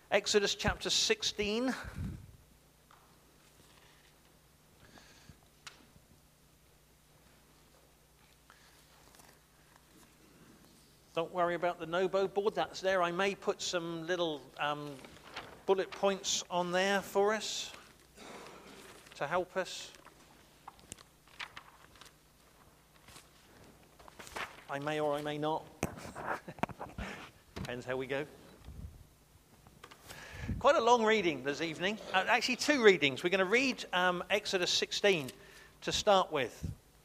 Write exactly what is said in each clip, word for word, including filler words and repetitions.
Exodus chapter sixteen. Don't worry about the Nobo board, that's there. I may put some little um, bullet points on there for us to help us. I may or I may not. Depends how we go. Quite a long reading this evening. Uh, actually, two readings. We're going to read um, Exodus sixteen to start with.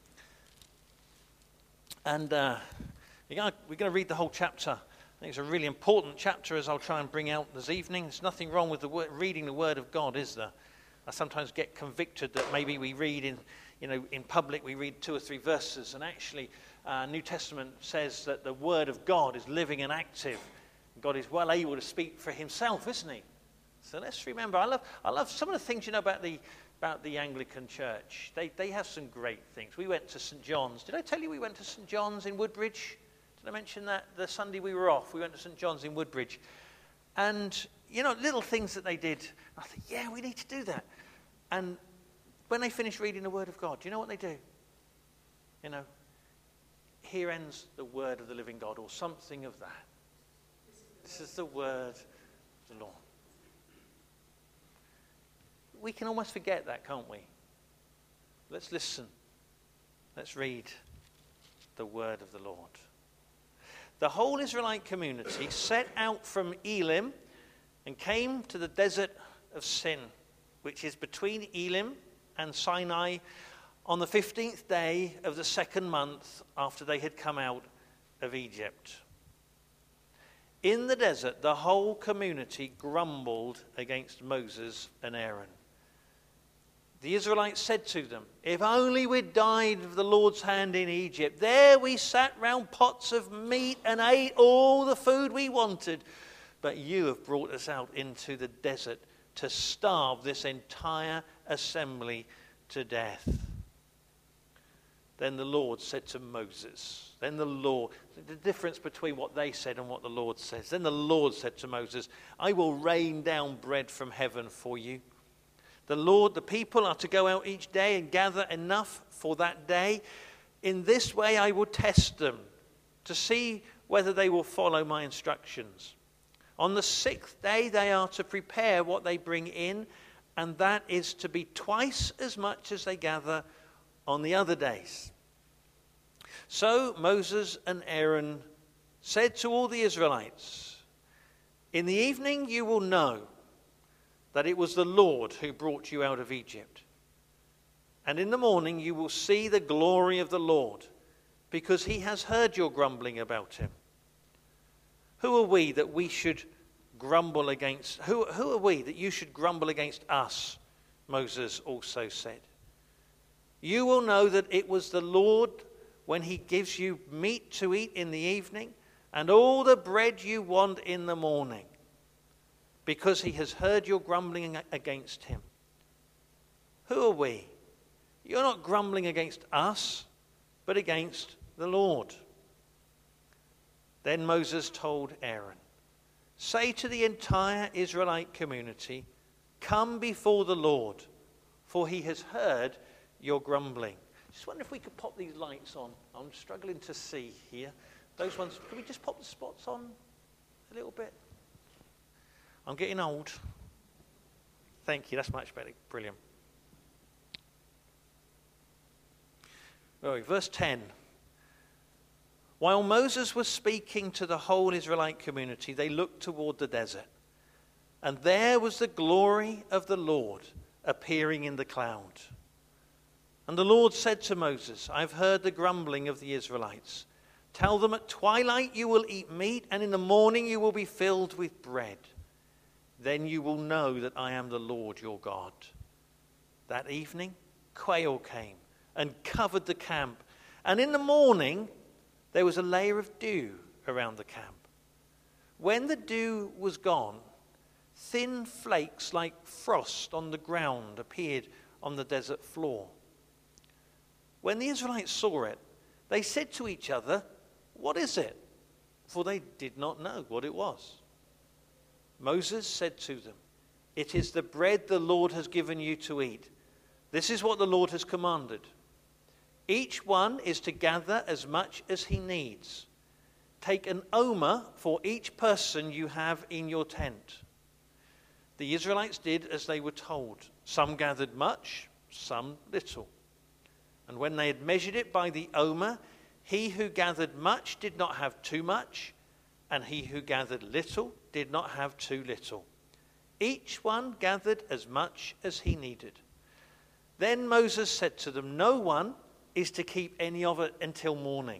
And uh, we're going to read the whole chapter. I think it's a really important chapter, as I'll try and bring out this evening. There's nothing wrong with the word, reading the Word of God, is there? I sometimes get convicted that maybe we read in, you know, in public, we read two or three verses, and actually, uh, New Testament says that the Word of God is living and active. God is well able to speak for Himself, isn't He? So let's remember. I love, I love some of the things you know about the about the Anglican Church. They they have some great things. We went to Saint John's. Did I tell you we went to Saint John's in Woodbridge? Did I mention that the Sunday we were off? We went to Saint John's in Woodbridge, and you know, little things that they did. I think, yeah, we need to do that. And when they finish reading the Word of God, do you know what they do? You know, here ends the Word of the living God, or something of that. This is the Word of the Lord. We can almost forget that, can't we? Let's listen. Let's read the Word of the Lord. The whole Israelite community set out from Elim and came to the desert of Sin, which is between Elim and Sinai, on the fifteenth day of the second month after they had come out of Egypt. In the desert, the whole community grumbled against Moses and Aaron. The Israelites said to them, "If only we'd died of the Lord's hand in Egypt. There we sat round pots of meat and ate all the food we wanted. But you have brought us out into the desert to starve this entire assembly to death." Then the Lord said to Moses, then the Lord, the difference between what they said and what the Lord says. Then the Lord said to Moses, "I will rain down bread from heaven for you. The Lord, the people are to go out each day and gather enough for that day. In this way I will test them to see whether they will follow my instructions. On the sixth day they are to prepare what they bring in, and that is to be twice as much as they gather on the other days." So Moses and Aaron said to all the Israelites, "In the evening you will know that it was the Lord who brought you out of Egypt. And in the morning you will see the glory of the Lord, because he has heard your grumbling about him. Who are we that we should grumble against? Who, who are we that you should grumble against us?" Moses also said. "You will know that it was the Lord when he gives you meat to eat in the evening and all the bread you want in the morning, because he has heard your grumbling against him. Who are we? You're not grumbling against us, but against the Lord." Then Moses told Aaron, "Say to the entire Israelite community, 'Come before the Lord, for he has heard your grumbling.'" Just wonder if we could pop these lights on. I'm struggling to see here. Those ones, can we just pop the spots on a little bit? I'm getting old. Thank you, that's much better. Brilliant. Right, verse ten. While Moses was speaking to the whole Israelite community, they looked toward the desert. And there was the glory of the Lord appearing in the cloud. And the Lord said to Moses, "I've heard the grumbling of the Israelites. Tell them at twilight you will eat meat, and in the morning you will be filled with bread. Then you will know that I am the Lord your God." That evening, quail came and covered the camp. And in the morning, there was a layer of dew around the camp. When the dew was gone, thin flakes like frost on the ground appeared on the desert floor. When the Israelites saw it, they said to each other, "What is it?" For they did not know what it was. Moses said to them, "It is the bread the Lord has given you to eat. This is what the Lord has commanded. Each one is to gather as much as he needs. Take an omer for each person you have in your tent." The Israelites did as they were told. Some gathered much, some little. And when they had measured it by the omer, he who gathered much did not have too much, and he who gathered little did not have too little. Each one gathered as much as he needed. Then Moses said to them, "No one is to keep any of it until morning."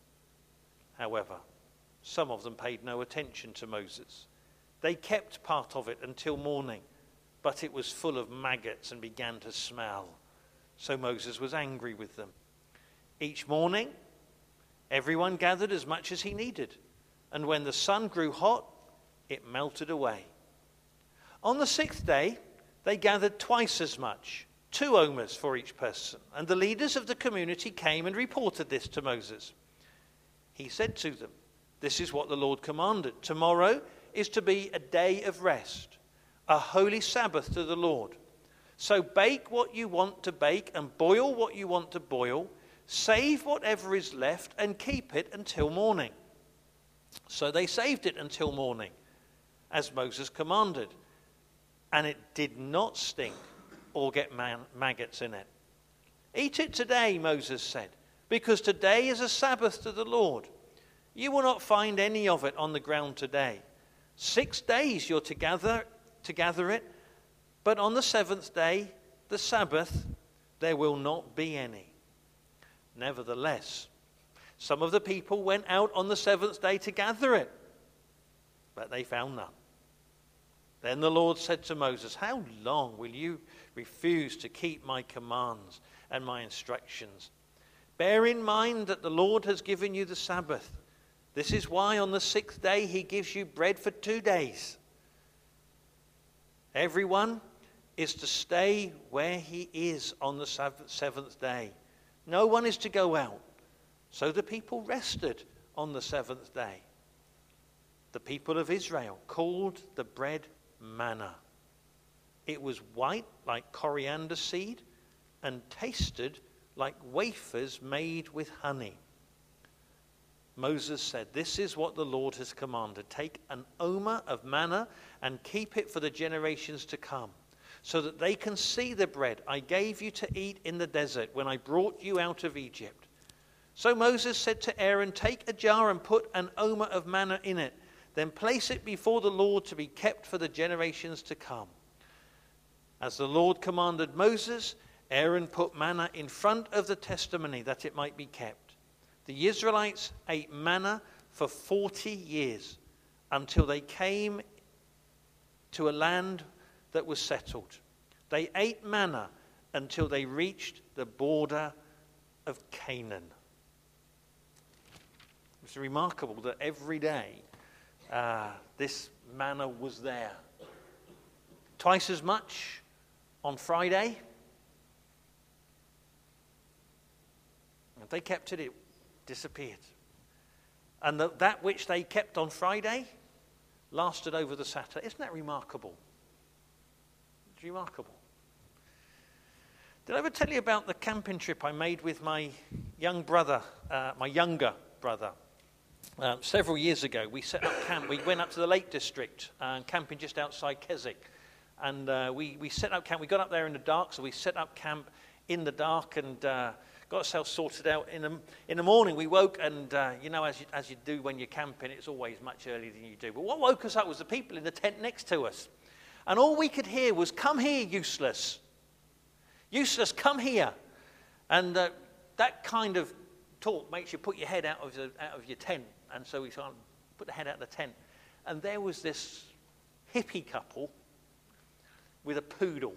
However, some of them paid no attention to Moses. They kept part of it until morning, but it was full of maggots and began to smell. So Moses was angry with them. Each morning, everyone gathered as much as he needed, and when the sun grew hot, it melted away. On the sixth day, they gathered twice as much, two omers for each person, and the leaders of the community came and reported this to Moses. He said to them, "This is what the Lord commanded. Tomorrow is to be a day of rest, a holy Sabbath to the Lord. So bake what you want to bake and boil what you want to boil. Save whatever is left and keep it until morning." So they saved it until morning, as Moses commanded, and it did not stink or get man- maggots in it. "Eat it today," Moses said, "because today is a Sabbath to the Lord. You will not find any of it on the ground today. Six days you're to gather, to gather it, but on the seventh day, the Sabbath, there will not be any." Nevertheless, some of the people went out on the seventh day to gather it, but they found none. Then the Lord said to Moses, "How long will you refuse to keep my commands and my instructions? Bear in mind that the Lord has given you the Sabbath. This is why on the sixth day he gives you bread for two days. Everyone is to stay where he is on the seventh day. No one is to go out." So the people rested on the seventh day. The people of Israel called the bread manna. It was white like coriander seed and tasted like wafers made with honey. Moses said, "This is what the Lord has commanded. Take an omer of manna and keep it for the generations to come, so that they can see the bread I gave you to eat in the desert when I brought you out of Egypt." So Moses said to Aaron, "Take a jar and put an omer of manna in it. Then place it before the Lord to be kept for the generations to come." As the Lord commanded Moses, Aaron put manna in front of the testimony that it might be kept. The Israelites ate manna for forty years until they came to a land that was settled. They ate manna until they reached the border of Canaan. It's remarkable that every day uh, this manna was there. Twice as much on Friday. If they kept it, it disappeared. And the, that which they kept on Friday lasted over the Saturday. Isn't that remarkable? It's remarkable. Did I ever tell you about the camping trip I made with my young brother, uh, my younger brother? Uh, several years ago, we set up camp. We went up to the Lake District, uh, camping just outside Keswick. And uh, we, we set up camp. We got up there in the dark, so we set up camp in the dark and uh, got ourselves sorted out. In the, in the morning, we woke, and uh, you know, as you, as you do when you're camping, it's always much earlier than you do. But what woke us up was the people in the tent next to us. And all we could hear was, "Come here, useless. Useless, come here." And uh, that kind of talk makes you put your head out of, the, out of your tent. And so we sort of put the head out of the tent. And there was this hippie couple with a poodle.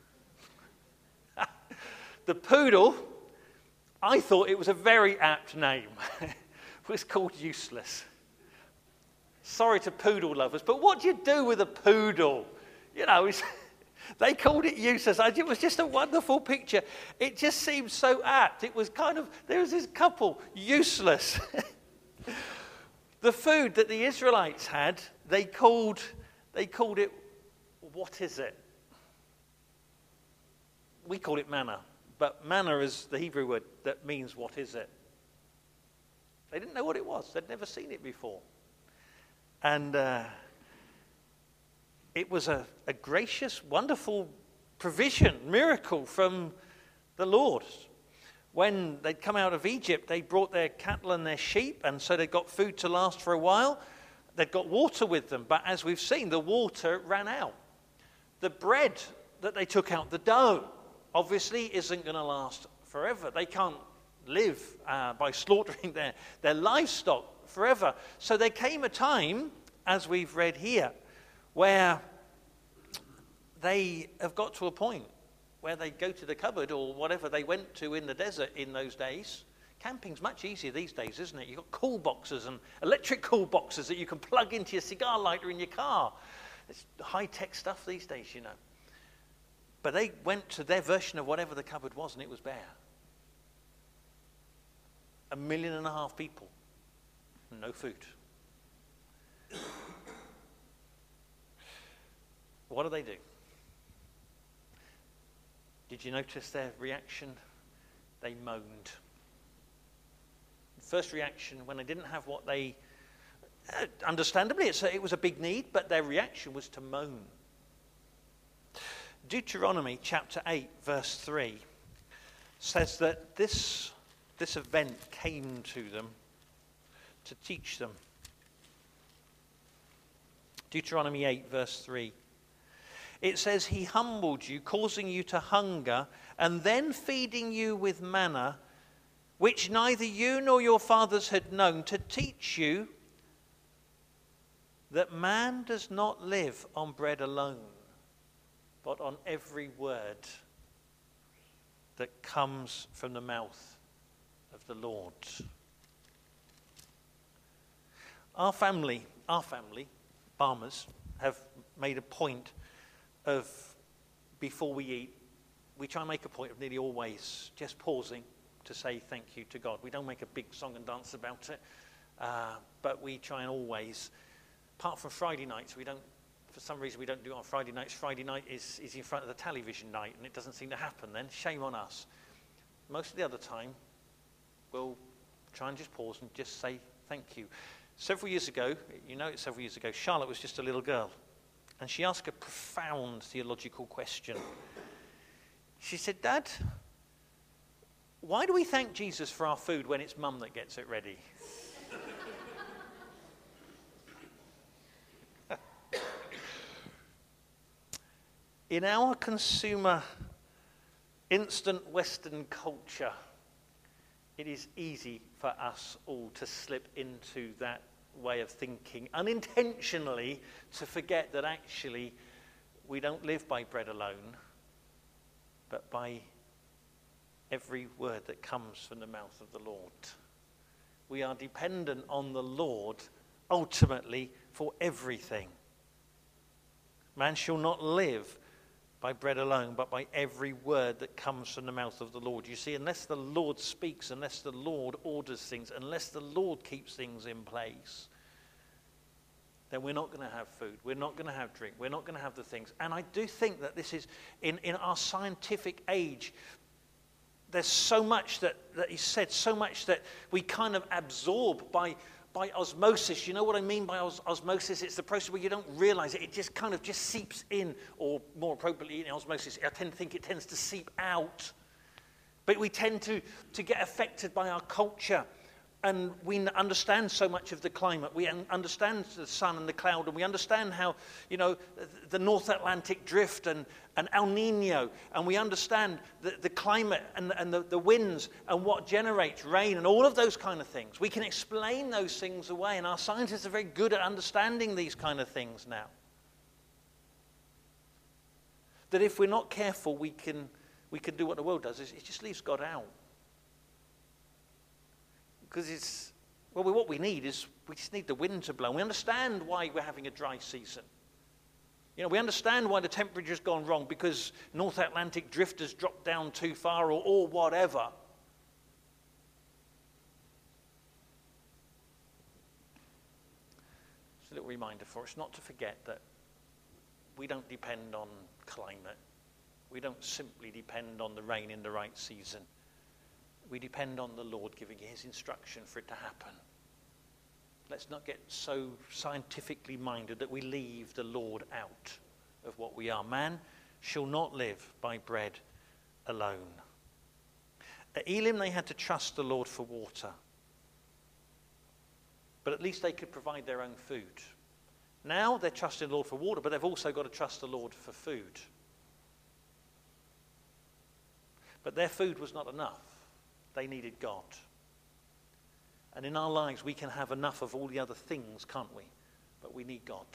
The poodle, I thought it was a very apt name. It was called Useless. Sorry to poodle lovers, but what do you do with a poodle? You know, it's, they called it Useless. It was just a wonderful picture. It just seemed so apt. It was kind of, there was this couple, Useless. The food that the Israelites had, they called, They called it, what is it? We call it manna, but manna is the Hebrew word that means what is it? They didn't know what it was. They'd never seen it before. And uh, it was a, a gracious, wonderful provision, miracle from the Lord. When they'd come out of Egypt, they brought their cattle and their sheep, and so they got food to last for a while. They'd got water with them, but as we've seen, the water ran out. The bread that they took out, the dough, obviously isn't going to last forever. They can't live uh, by slaughtering their, their livestock forever. So there came a time, as we've read here, where they have got to a point where they go to the cupboard or whatever they went to in the desert in those days. Camping's much easier these days, isn't it? You've got cool boxes and electric cool boxes that you can plug into your cigar lighter in your car. It's high-tech stuff these days, you know. But they went to their version of whatever the cupboard was, and it was bare. A million and a half people, no food. What do they do? Did you notice their reaction? They moaned. First reaction, when they didn't have what they, uh, understandably, it's a, it was a big need, but their reaction was to moan. Deuteronomy chapter eight, verse three, says that this, this event came to them to teach them. Deuteronomy eight, verse three. It says, he humbled you, causing you to hunger, and then feeding you with manna, which neither you nor your fathers had known, to teach you that man does not live on bread alone, but on every word that comes from the mouth of the Lord. Our family, our family, Barmers, have made a point of, before we eat, we try and make a point of nearly always just pausing to say thank you to God. We don't make a big song and dance about it, uh, but we try and always, apart from Friday nights, we don't, for some reason we don't do it on Friday nights. Friday night is, is in front of the television night, and it doesn't seem to happen then. Shame on us. Most of the other time, we'll try and just pause and just say thank you. Several years ago, you know it's several years ago, Charlotte was just a little girl. And she asked a profound theological question. She said, Dad, why do we thank Jesus for our food when it's Mum that gets it ready? In our consumer, instant Western culture, it is easy for us all to slip into that way of thinking, unintentionally, to forget that actually we don't live by bread alone, but by every word that comes from the mouth of the Lord. We are dependent on the Lord ultimately for everything. Man shall not live by bread alone, but by every word that comes from the mouth of the Lord. You see, unless the Lord speaks, unless the Lord orders things, unless the Lord keeps things in place, then we're not going to have food. We're not going to have drink. We're not going to have the things. And I do think that this is, in, in our scientific age, there's so much that, that is said, so much that we kind of absorb by by osmosis. You know what I mean by os- osmosis? It's the process where you don't realize it. It just kind of just seeps in, or more appropriately in osmosis, I tend to think it tends to seep out. But we tend to, to get affected by our culture. And we understand so much of the climate. We understand the sun and the cloud, and we understand how, you know, the North Atlantic drift and, and El Nino, and we understand the, the climate and, and the, the winds and what generates rain and all of those kind of things. We can explain those things away, and our scientists are very good at understanding these kind of things now. That if we're not careful, we can, we can do what the world does, is it just leaves God out. Because it's, well, what we need is, we just need the wind to blow. We understand why we're having a dry season. You know, we understand why the temperature's gone wrong, because North Atlantic drift has dropped down too far, or, or whatever. It's a little reminder for us not to forget that we don't depend on climate. We don't simply depend on the rain in the right season. We depend on the Lord giving his instruction for it to happen. Let's not get so scientifically minded that we leave the Lord out of what we are. Man shall not live by bread alone. At Elim, they had to trust the Lord for water. But at least they could provide their own food. Now they're trusting the Lord for water, but they've also got to trust the Lord for food. But their food was not enough. They needed God. And in our lives, we can have enough of all the other things, can't we? But we need God.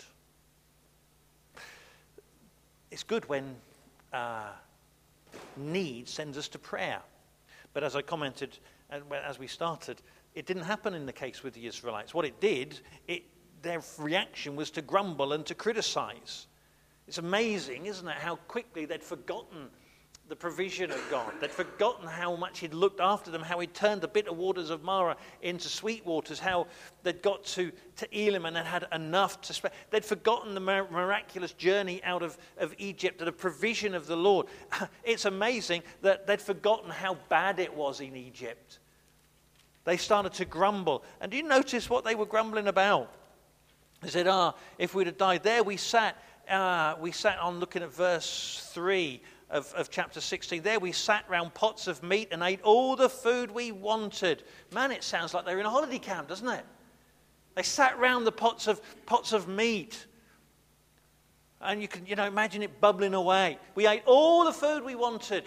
It's good when uh, need sends us to prayer. But as I commented as we started, it didn't happen in the case with the Israelites. What it did, it, their reaction was to grumble and to criticize. It's amazing, isn't it, how quickly they'd forgotten the provision of God. They'd forgotten how much he'd looked after them, how he'd turned the bitter waters of Marah into sweet waters, how they'd got to, to Elim and they'd had enough to spare. They'd forgotten the miraculous journey out of, of Egypt and the provision of the Lord. It's amazing that they'd forgotten how bad it was in Egypt. They started to grumble. And do you notice what they were grumbling about? They said, ah, if we'd have died there, we sat, uh, we sat on looking at verse three Of, of chapter sixteen. There we sat round pots of meat and ate all the food we wanted. Man, it sounds like they were in a holiday camp, doesn't it? They sat round the pots of pots of meat. And you can, you know, imagine it bubbling away. We ate all the food we wanted.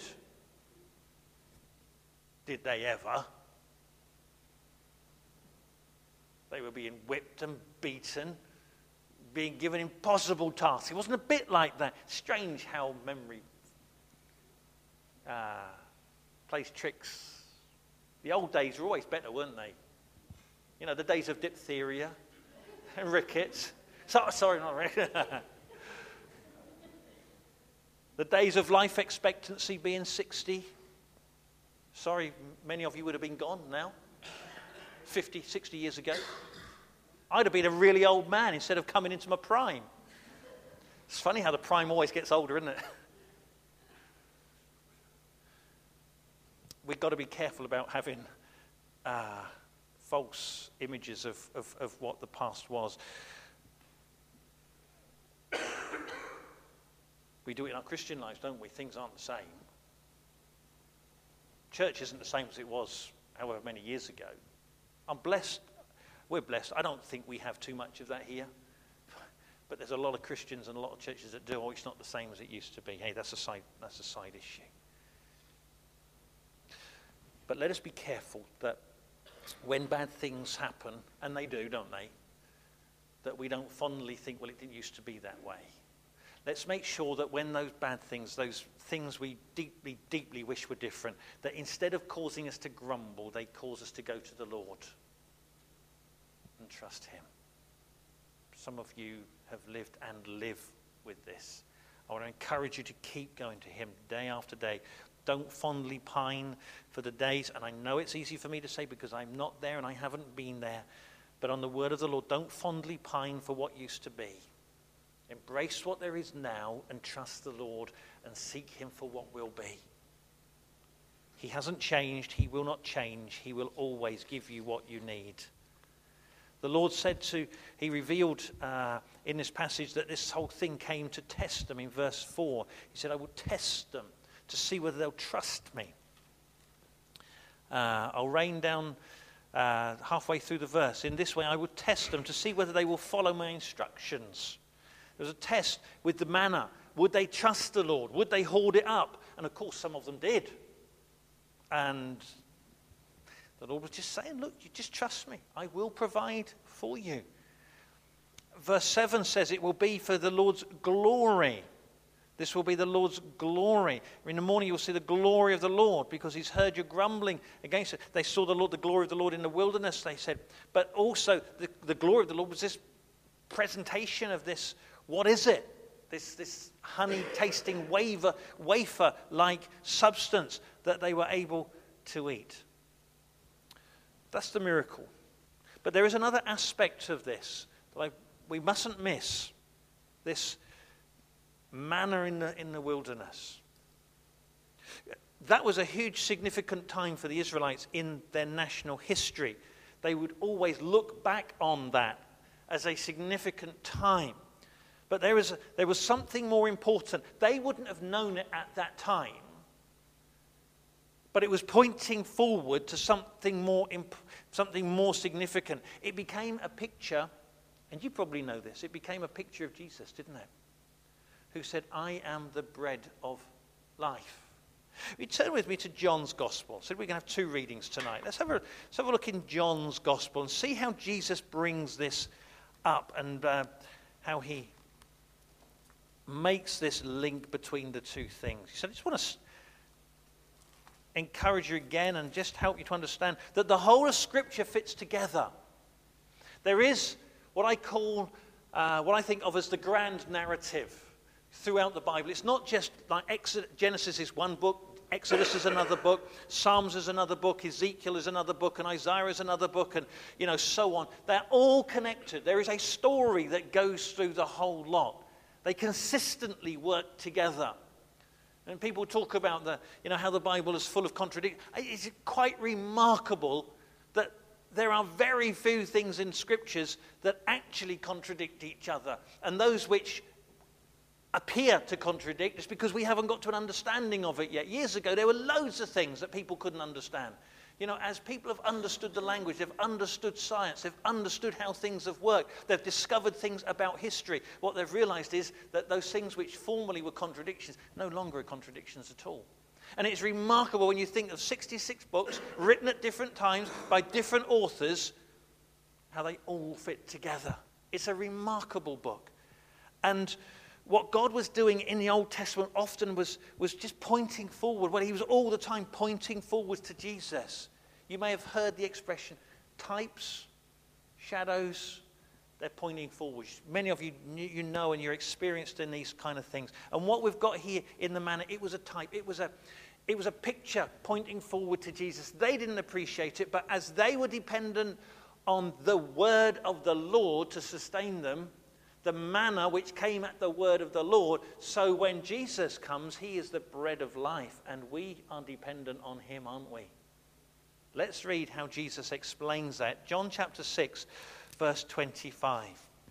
Did they ever? They were being whipped and beaten, being given impossible tasks. It wasn't a bit like that. Strange how memory Uh, plays tricks. The old days were always better, weren't they? You know, the days of diphtheria and rickets. So, sorry, not rickets. The days of life expectancy being sixty. Sorry, many of you would have been gone now. fifty, sixty years ago. I'd have been a really old man instead of coming into my prime. It's funny how the prime always gets older, isn't it? We've got to be careful about having uh, false images of, of, of what the past was. We do it in our Christian lives, don't we? Things aren't the same. Church isn't the same as it was however many years ago. I'm blessed. We're blessed. I don't think we have too much of that here. But there's a lot of Christians and a lot of churches that do. Oh, it's not the same as it used to be. Hey, that's a side, that's a side issue. But let us be careful that when bad things happen, and they do, don't they, that we don't fondly think, well, it didn't used to be that way. Let's make sure that when those bad things, those things we deeply, deeply wish were different, that instead of causing us to grumble, they cause us to go to the Lord and trust him. Some of you have lived and live with this. I want to encourage you to keep going to him day after day. Don't fondly pine for the days, and I know it's easy for me to say because I'm not there and I haven't been there, but on the word of the Lord, don't fondly pine for what used to be. Embrace what there is now and trust the Lord and seek him for what will be. He hasn't changed. He will not change. He will always give you what you need. The Lord said to, he revealed uh, in this passage that this whole thing came to test them in verse four. He said, I will test them to see whether they'll trust me. Uh, I'll rain down uh, halfway through the verse. In this way, I will test them to see whether they will follow my instructions. There was a test with the manna. Would they trust the Lord? Would they hoard it up? And of course, some of them did. And the Lord was just saying, look, you just trust me. I will provide for you. Verse seven says it will be for the Lord's glory. This will be the Lord's glory. In the morning you'll see the glory of the Lord because he's heard your grumbling against it. They saw the Lord, the glory of the Lord in the wilderness, they said. But also the, the glory of the Lord was this presentation of this, what is it? This, this honey-tasting wafer, wafer-like substance that they were able to eat. That's the miracle. But there is another aspect of this that I, we mustn't miss. This manna in the, in the wilderness. That was a huge, significant time for the Israelites in their national history. They would always look back on that as a significant time. But there was, there was something more important. They wouldn't have known it at that time. But it was pointing forward to something more, imp- something more significant. It became a picture, and you probably know this, it became a picture of Jesus, didn't it? Who said, I am the bread of life. You turn with me to John's Gospel. So we're going to have two readings tonight. Let's have a, let's have a look in John's Gospel and see how Jesus brings this up and uh, how he makes this link between the two things. So I just want to encourage you again and just help you to understand that the whole of Scripture fits together. There is what I call, uh, what I think of as the grand narrative throughout the Bible. It's not just like Exodus, Genesis is one book, Exodus is another book, Psalms is another book, Ezekiel is another book, and Isaiah is another book, and you know, so on. They're all connected. There is a story that goes through the whole lot. They consistently work together. And people talk about the, you know, how the Bible is full of contradictions. It's quite remarkable that there are very few things in Scriptures that actually contradict each other. And those which appear to contradict is because we haven't got to an understanding of it yet. Years ago, there were loads of things that people couldn't understand. You know, as people have understood the language, they've understood science, they've understood how things have worked, they've discovered things about history. What they've realized is that those things which formerly were contradictions, no longer are contradictions at all. And it's remarkable when you think of sixty-six books written at different times by different authors, how they all fit together. It's a remarkable book. And what God was doing in the Old Testament often was, was just pointing forward. Well, he was all the time pointing forward to Jesus. You may have heard the expression, types, shadows, they're pointing forward. Many of you you know and you're experienced in these kind of things. And what we've got here in the manna, it was a type, it was a, it was a picture pointing forward to Jesus. They didn't appreciate it, but as they were dependent on the word of the Lord to sustain them, the manna which came at the word of the Lord, so when Jesus comes, he is the bread of life, and we are dependent on him, aren't we? Let's read how Jesus explains that. John chapter six, verse twenty-five.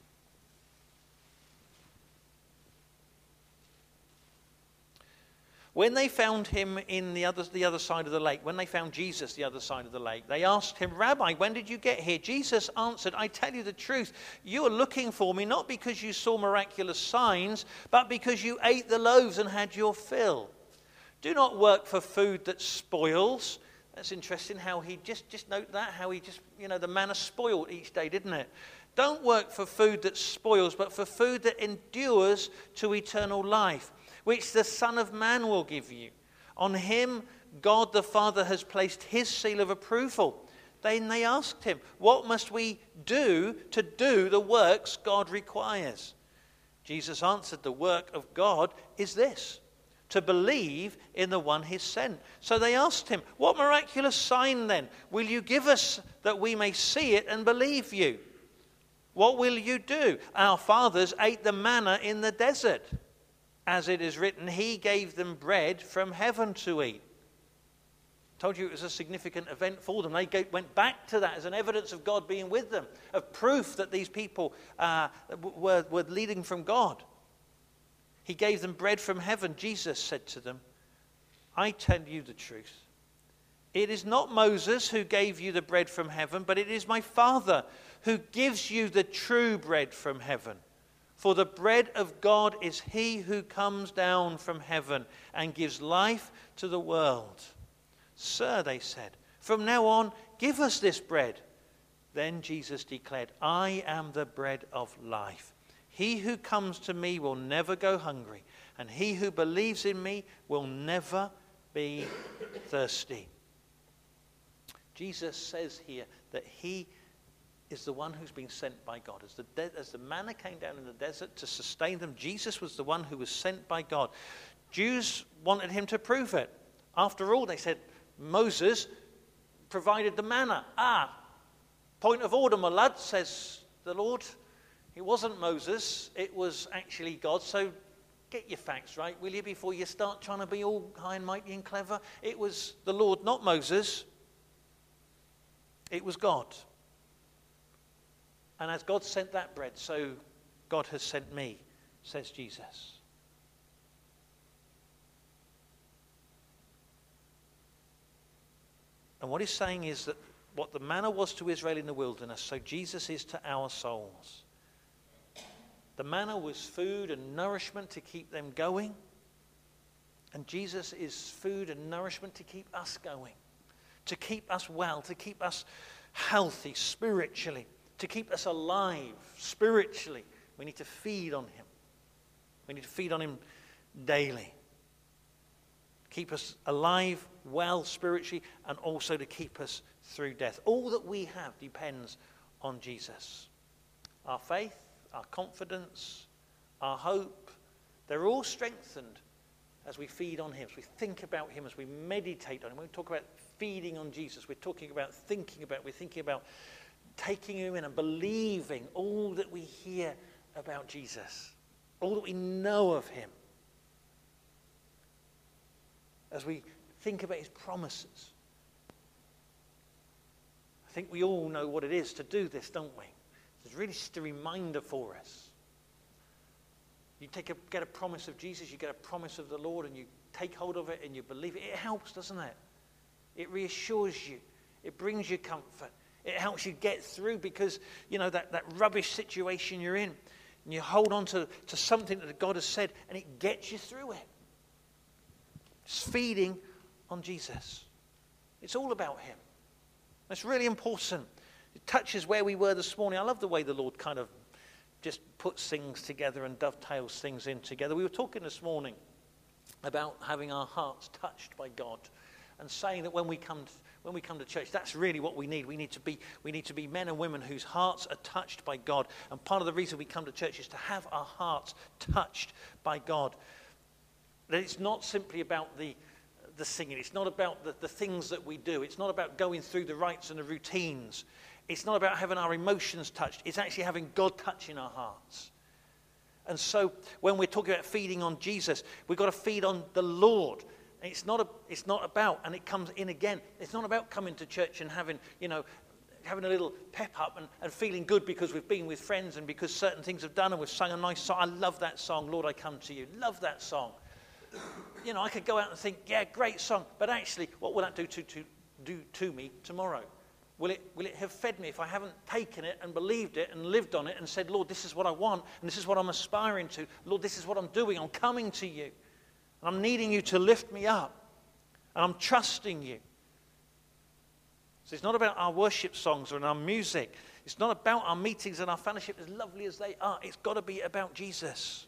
When they found him in the other, the other side of the lake, when they found Jesus the other side of the lake, they asked him, Rabbi, when did you get here? Jesus answered, I tell you the truth, you are looking for me not because you saw miraculous signs, but because you ate the loaves and had your fill. Do not work for food that spoils. That's interesting how he, just, just note that, how he just, you know, the manna spoiled each day, didn't it? Don't work for food that spoils, but for food that endures to eternal life, which the Son of Man will give you. On him, God the Father has placed his seal of approval. Then they asked him, what must we do to do the works God requires? Jesus answered, the work of God is this, to believe in the one he sent. So they asked him, what miraculous sign then will you give us that we may see it and believe you? What will you do? Our fathers ate the manna in the desert. As it is written, he gave them bread from heaven to eat. Told you it was a significant event for them. They went back to that as an evidence of God being with them, of proof that these people uh, were, were leading from God. He gave them bread from heaven. Jesus said to them, I tell you the truth. It is not Moses who gave you the bread from heaven, but it is my Father who gives you the true bread from heaven. For the bread of God is he who comes down from heaven and gives life to the world. Sir, they said, from now on, give us this bread. Then Jesus declared, I am the bread of life. He who comes to me will never go hungry, and he who believes in me will never be thirsty. Jesus says here that he is the one who's been sent by God. As the, de- as the manna came down in the desert to sustain them, Jesus was the one who was sent by God. Jews wanted him to prove it. After all, they said, Moses provided the manna. Ah, point of order, my lad, says the Lord. It wasn't Moses, it was actually God. So get your facts right, will you, before you start trying to be all high and mighty and clever? It was the Lord, not Moses. It was God. And as God sent that bread, so God has sent me, says Jesus. And what he's saying is that what the manna was to Israel in the wilderness, so Jesus is to our souls. The manna was food and nourishment to keep them going. And Jesus is food and nourishment to keep us going. To keep us well, to keep us healthy spiritually, to keep us alive spiritually. We need to feed on him. We need to feed on him daily. Keep us alive, well spiritually, and also to keep us through death. All that we have depends on Jesus. Our faith, our confidence, our hope, they're all strengthened as we feed on him, as we think about him, as we meditate on him. When we talk about feeding on Jesus, we're talking about thinking about, we're thinking about taking him in and believing all that we hear about Jesus, all that we know of him. As we think about his promises. I think we all know what it is to do this, don't we? It's really just a reminder for us. You take a, get a promise of Jesus, you get a promise of the Lord, and you take hold of it and you believe it. It helps, doesn't it? It reassures you. It brings you comfort. It helps you get through because, you know, that, that rubbish situation you're in. And you hold on to, to something that God has said, and it gets you through it. It's feeding on Jesus. It's all about him. It's really important. It touches where we were this morning. I love the way the Lord kind of just puts things together and dovetails things in together. We were talking this morning about having our hearts touched by God and saying that when we come to, when we come to church, that's really what we need. We need to be we need to be men and women whose hearts are touched by God. And part of the reason we come to church is to have our hearts touched by God. That it's not simply about the, the singing. It's not about the, the things that we do. It's not about going through the rites and the routines. It's not about having our emotions touched. It's actually having God touching our hearts. And so when we're talking about feeding on Jesus, we've got to feed on the Lord. And it's not a, it's not about, and it comes in again, it's not about coming to church and having, you know, having a little pep up and, and feeling good because we've been with friends and because certain things have done and we've sung a nice song. I love that song, Lord, I Come to You. Love that song. You know, I could go out and think, yeah, great song, but actually, what will that do to, to do to me tomorrow? Will it will it have fed me if I haven't taken it and believed it and lived on it and said, Lord, this is what I want and this is what I'm aspiring to. Lord, this is what I'm doing. I'm coming to you. And I'm needing you to lift me up. And I'm trusting you. So it's not about our worship songs or our music. It's not about our meetings and our fellowship, as lovely as they are. It's got to be about Jesus.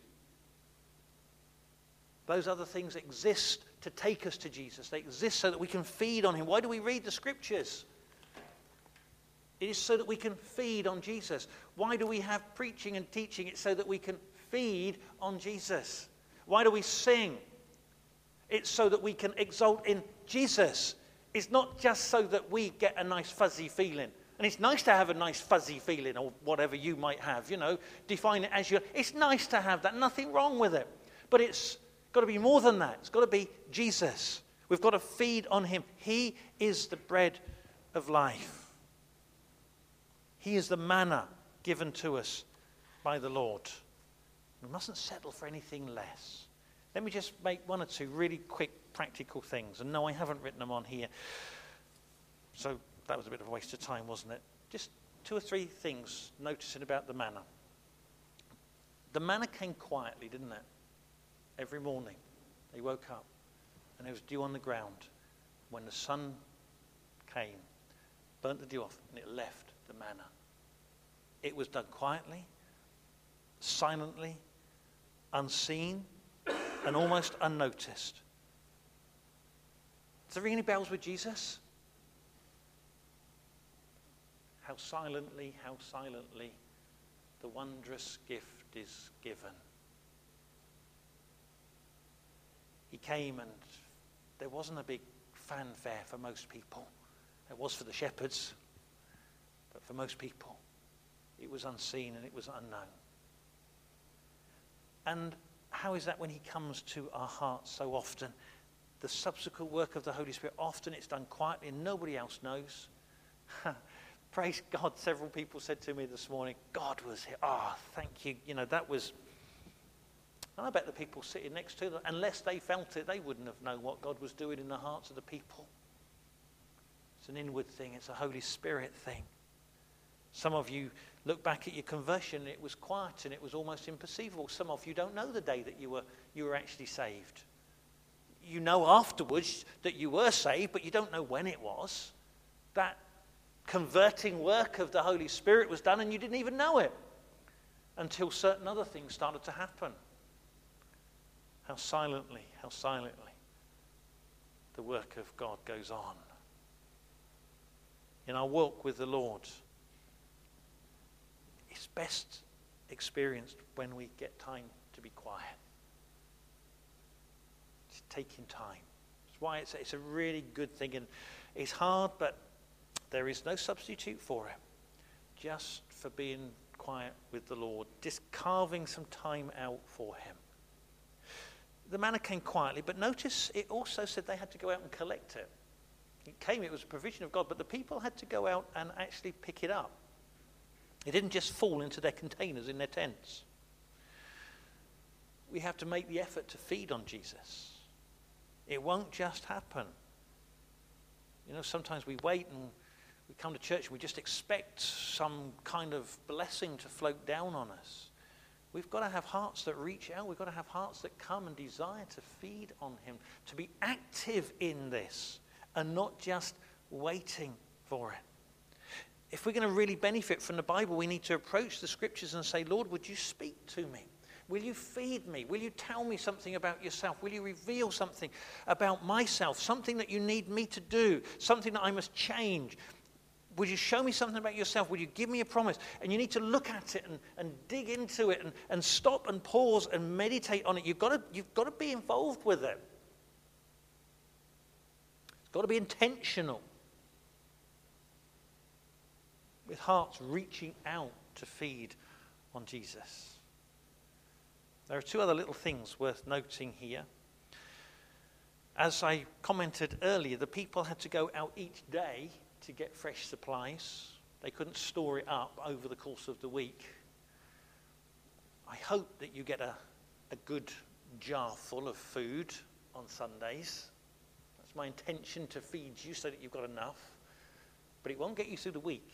Those other things exist to take us to Jesus. They exist so that we can feed on him. Why do we read the scriptures? It is so that we can feed on Jesus. Why do we have preaching and teaching? It's so that we can feed on Jesus. Why do we sing? It's so that we can exult in Jesus. It's not just so that we get a nice fuzzy feeling. And it's nice to have a nice fuzzy feeling or whatever you might have, you know. Define it as your... It's nice to have that. Nothing wrong with it. But it's got to be more than that. It's got to be Jesus. We've got to feed on him. He is the bread of life. He is the manna given to us by the Lord. We mustn't settle for anything less. Let me just make one or two really quick practical things. And no, I haven't written them on here. So that was a bit of a waste of time, wasn't it? Just two or three things noticing about the manna. The manna came quietly, didn't it? Every morning they woke up and there was dew on the ground. When the sun came, burnt the dew off, and it left the manna. It was done quietly, silently, unseen, and almost unnoticed. Does it ring any bells with Jesus? How silently, how silently the wondrous gift is given. He came and there wasn't a big fanfare for most people. It was for the shepherds, but for most people, it was unseen and it was unknown. And how is that when he comes to our hearts so often? The subsequent work of the Holy Spirit, often it's done quietly and nobody else knows. Praise God. Several people said to me this morning, God was here. Oh, thank you. You know, that was... And I bet the people sitting next to them, unless they felt it, they wouldn't have known what God was doing in the hearts of the people. It's an inward thing. It's a Holy Spirit thing. Some of you look back at your conversion, and it was quiet and it was almost imperceivable. Some of you don't know the day that you were you were actually saved. You know afterwards that you were saved, but you don't know when it was. That converting work of the Holy Spirit was done and you didn't even know it until certain other things started to happen. How silently, how silently the work of God goes on. In our walk with the Lord, it's best experienced when we get time to be quiet. It's taking time. That's why it's, it's a really good thing. And it's hard, but there is no substitute for it. Just for being quiet with the Lord. Just carving some time out for him. The manna came quietly, but notice it also said they had to go out and collect it. It came, it was a provision of God, but the people had to go out and actually pick it up. It didn't just fall into their containers in their tents. We have to make the effort to feed on Jesus. It won't just happen. You know, sometimes we wait and we come to church and we just expect some kind of blessing to float down on us. We've got to have hearts that reach out. We've got to have hearts that come and desire to feed on him, to be active in this and not just waiting for it. If we're going to really benefit from the Bible, we need to approach the scriptures and say, Lord, would you speak to me? Will you feed me? Will you tell me something about yourself? Will you reveal something about myself? Something that you need me to do? Something that I must change? Would you show me something about yourself? Would you give me a promise? And you need to look at it and, and dig into it and, and stop and pause and meditate on it. You've got to, you've got to be involved with it. It's got to be intentional. With hearts reaching out to feed on Jesus. There are two other little things worth noting here. As I commented earlier, the people had to go out each day to get fresh supplies. They couldn't store it up over the course of the week. I hope that you get a, a good jar full of food on Sundays. That's my intention, to feed you so that you've got enough. But it won't get you through the week.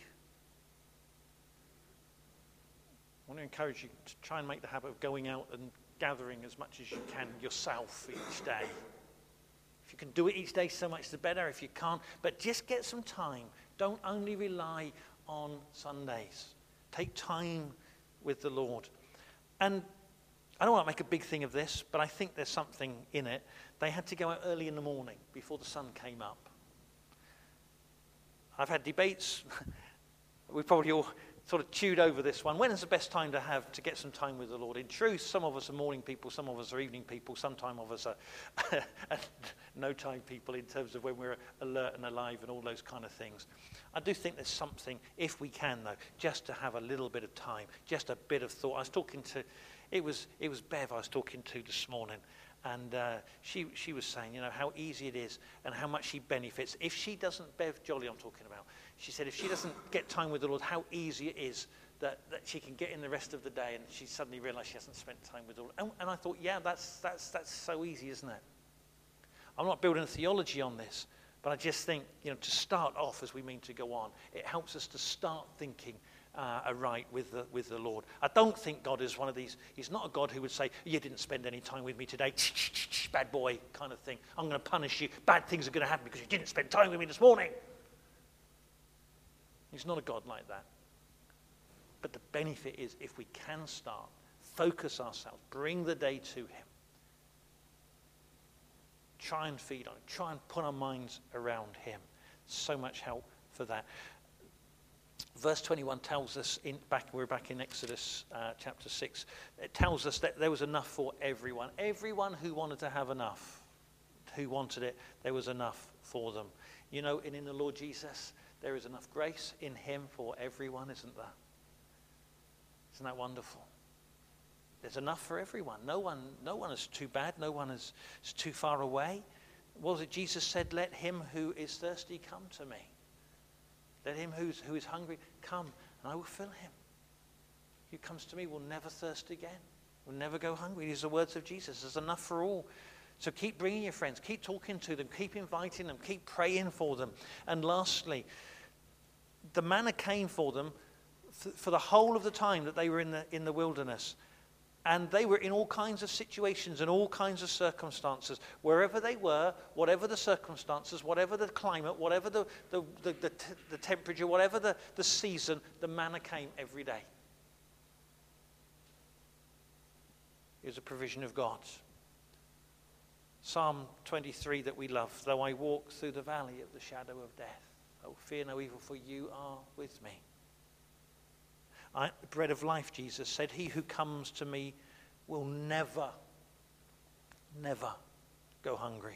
I want to encourage you to try and make the habit of going out and gathering as much as you can yourself each day. If you can do it each day, so much the better. If you can't, but just get some time. Don't only rely on Sundays. Take time with the Lord. And I don't want to make a big thing of this, but I think there's something in it. They had to go out early in the morning before the sun came up. I've had debates. We probably all sort of chewed over this one. When is the best time to have to get some time with the Lord? In truth, some of us are morning people, some of us are evening people, some of us are no time people in terms of when we're alert and alive and all those kind of things. I do think there's something, if we can though, just to have a little bit of time, just a bit of thought. I was talking to, it was it was Bev I was talking to this morning, and uh, she she was saying, you know, how easy it is and how much she benefits. If she doesn't, Bev Jolly I'm talking about, she said if she doesn't get time with the Lord, how easy it is that, that she can get in the rest of the day, and she suddenly realized she hasn't spent time with the Lord. And, and I thought, yeah, that's that's that's so easy, isn't it? I'm not building a theology on this, but I just think, you know, to start off as we mean to go on, it helps us to start thinking uh, aright with the, with the Lord. I don't think God is one of these, he's not a God who would say, you didn't spend any time with me today, bad boy kind of thing. I'm going to punish you. Bad things are going to happen because you didn't spend time with me this morning. He's not a God like that. But the benefit is if we can start, focus ourselves, bring the day to him. Try and feed on him. Try and put our minds around him. So much help for that. Verse twenty-one tells us, in back we're back in Exodus uh, chapter six, it tells us that there was enough for everyone. Everyone who wanted to have enough, who wanted it, there was enough for them. You know, and in the Lord Jesus, there is enough grace in him for everyone, isn't there? Isn't that wonderful? There's enough for everyone. No one, no one is too bad. No one is, is too far away. What was it Jesus said? Let him who is thirsty come to me. Let him who's, who is hungry come, and I will fill him. Who comes to me will never thirst again. Will never go hungry. These are the words of Jesus. There's enough for all. So keep bringing your friends. Keep talking to them. Keep inviting them. Keep praying for them. And lastly, the manna came for them th- for the whole of the time that they were in the, in the wilderness. And they were in all kinds of situations and all kinds of circumstances. Wherever they were, whatever the circumstances, whatever the climate, whatever the, the, the, the, t- the temperature, whatever the, the season, the manna came every day. It was a provision of God. Psalm twenty-three that we love. Though I walk through the valley of the shadow of death, I will fear no evil, for you are with me. I, the bread of life, Jesus said, he who comes to me will never, never go hungry.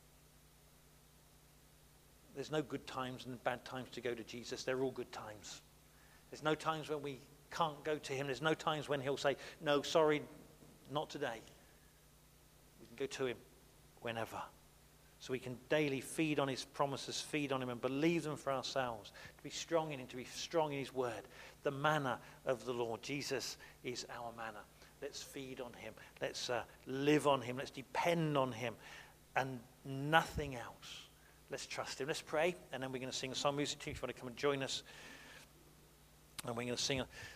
There's no good times and bad times to go to Jesus. They're all good times. There's no times when we can't go to him. There's no times when he'll say, no, sorry, not today. We can go to him whenever. So we can daily feed on his promises, feed on him and believe them for ourselves. To be strong in him, to be strong in his word. The manna of the Lord. Jesus is our manna. Let's feed on him. Let's uh, live on him. Let's depend on him. And nothing else. Let's trust him. Let's pray. And then we're going to sing a song. Music team, if you want to come and join us. And we're going to sing a